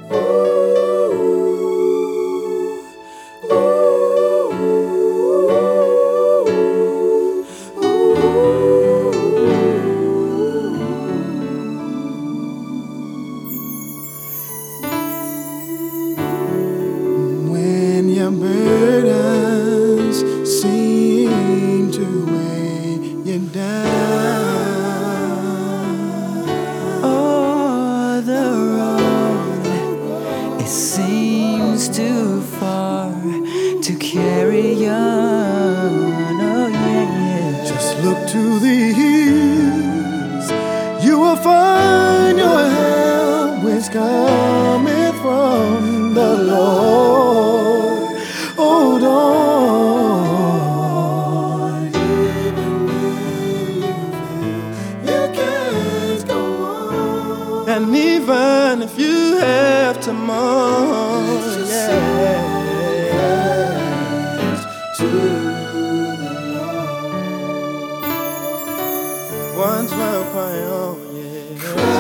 When your burdens seem to weigh you down, oh, the road, it seems too far to carry on. Oh yeah, yeah. just look to the hills. You will find your help, which cometh from the Lord. Hold on. Even when you can't go on, and even if you have to mourn, yeah. To the Lord. Once more cry on, yeah.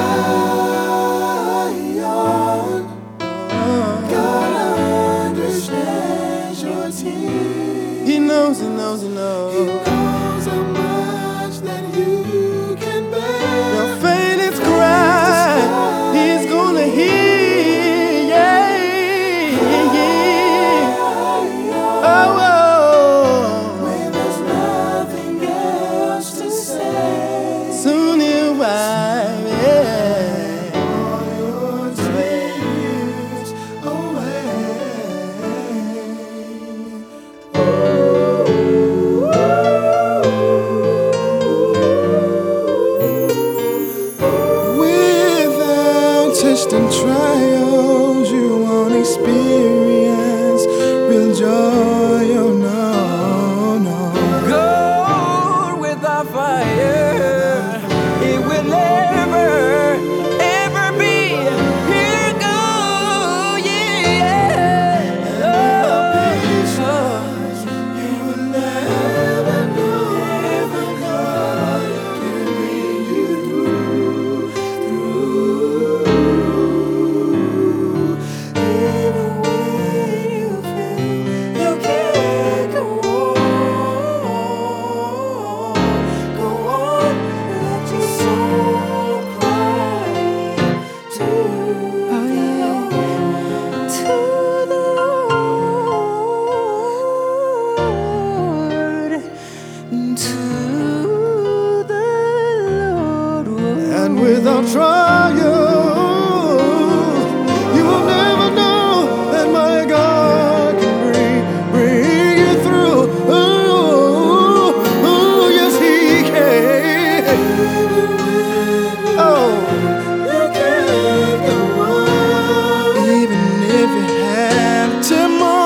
Cry on. God understands your tears. He knows, He knows, He knows. He knows how much that you can bear. Your faintest cry, He's gonna hear, yeah, yeah, yeah. Oh, oh. When there's nothing else to say, soon He'll wipe, yeah, all your tears away. Without testing trials, you won't experience real joy. Oh no, no. Gold without fire, it will never, ever be. Here go, yeah. Oh, You will never know God can bring you through. Even when you feel you can't go on, let your soul cry to oh yeah, to the Lord, to the Lord. and without trial, you will never know that my God can bring you through. Oh, yes, He can. Oh, you can't go on, even if you have to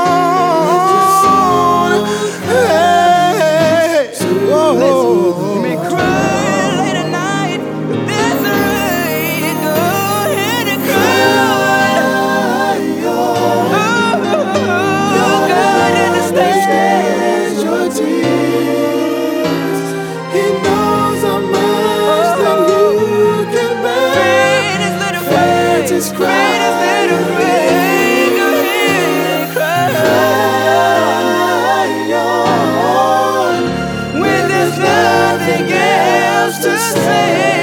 mourn. Hey, whoa. You may cry late at night, but there's a way. Go ahead and cry. Oh, God understands your tears. He knows how much that you can bear. Faintest little Faintest cry. faintest little cry. Go ahead and cry. Cry on. When there's nothing else to say.